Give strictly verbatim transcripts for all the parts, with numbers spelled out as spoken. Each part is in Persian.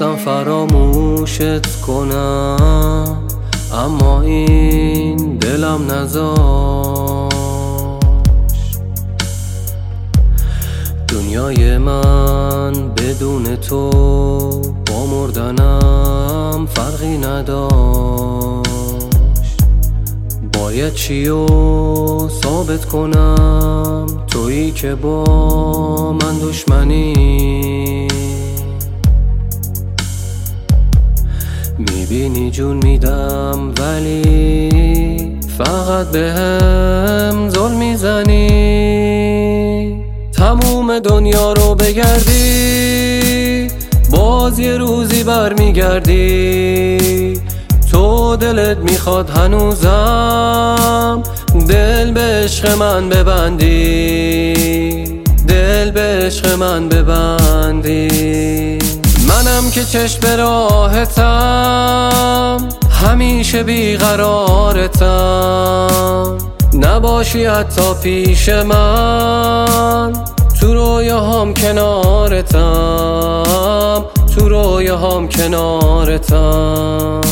خواستم فراموشت کنم، اما این دلم نذاشت. دنیای من بدون تو با مردنم فرقی نداشت. باید چیو ثابت کنم، تویی که با من دشمنی. میبینی جون میدم ولی فقط بهم ظلم میزنی. تموم دنیا رو بگردی باز یه روزی برمیگردی. تو دلت میخواد هنوزم دل به عشق من ببندی، دل به عشق من ببندی. منم که چشم به راحتم، همیشه بیقرارتم. نباشی حتی پیش من، تو رویاهام کنارتم، تو رویاهام کنارتم.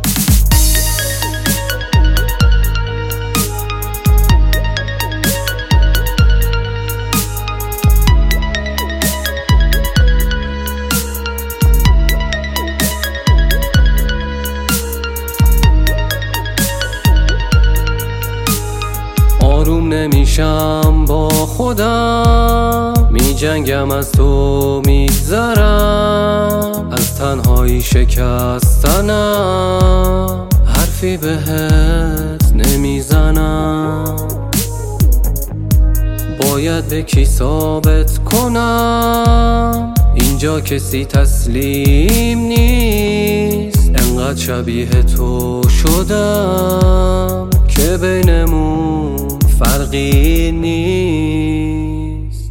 آروم نمیشم با خودم، می جنگم از تو میگذرم. از تنهایی شکستنم، حرفی بهت نمیزنم. باید به کی ثابت کنم، اینجا کسی تسلیم نیست. انقدر شبیه تو شدم که بینمون فرقی نیست.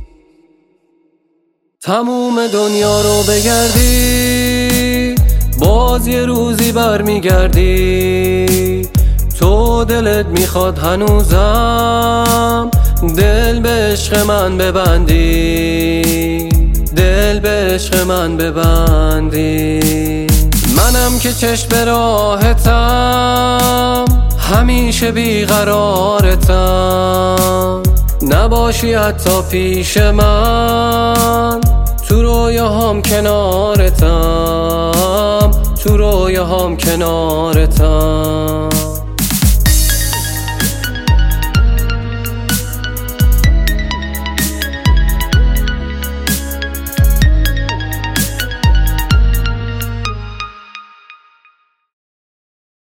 تموم دنیا رو بگردی باز یه روزی برمیگردی. تو دلت میخواد هنوزم دل به عشق من ببندی، دل به عشق من ببندی. منم که چشم به راحتم، همیشه بیقرارتم. نباشی حتی پیش من، تو رویاهام کنارتم، تو رویاهام کنارتم.